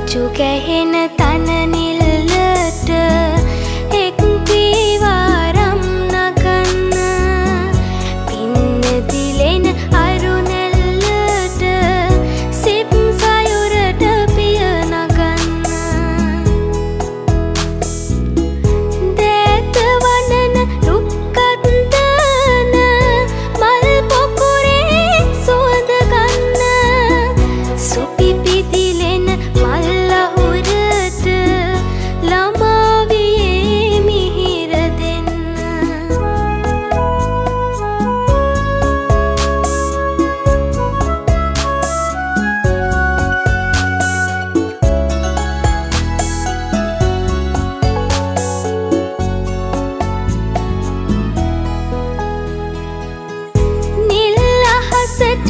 රංචු කැහෙන තන නිල්ලට එක් පීවාරම් නගන්න පින්න දිලෙන අරුණැල්ලට සිප් සයුරට පිය නගන්න දෑත වනන රුක්කත්තන මල් පොකුරේ සුවඳ ගන්න සුපිපි දිලෙන මල් අහුරට ළමාවියේ මිහිර දෙන්න නිල් අහසට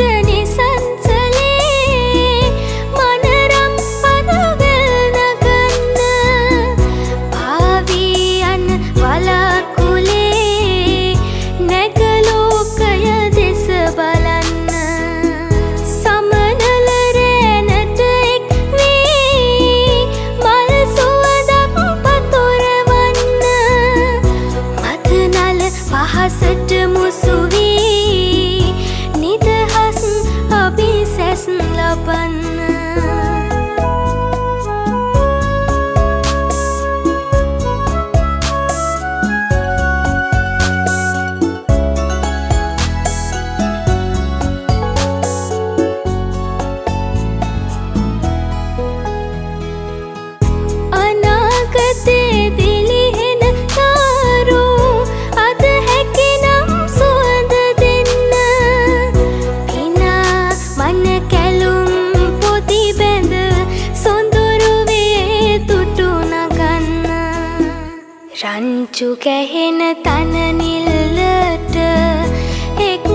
නිසංසලේ මනරම් පදවැල් නගන්න පාවී යන වලාකුලේ නැගලෝකය දෙස බලන්න සමනල රෑනට එක් වී මල් සුවඳක් පතුරවන්න මදනල පහසට මුසු වී නිදහස් අභිසැස් ලබන්න අනාගතේ දිලිහෙන තාරු අද හැකිනම් සුවඳ දෙන්න පිනා මන කැලුම් පොදි බැඳ සොඳුරු වේ තුටු නගන්න රංචු කැහෙන තන නිල්ලට එක්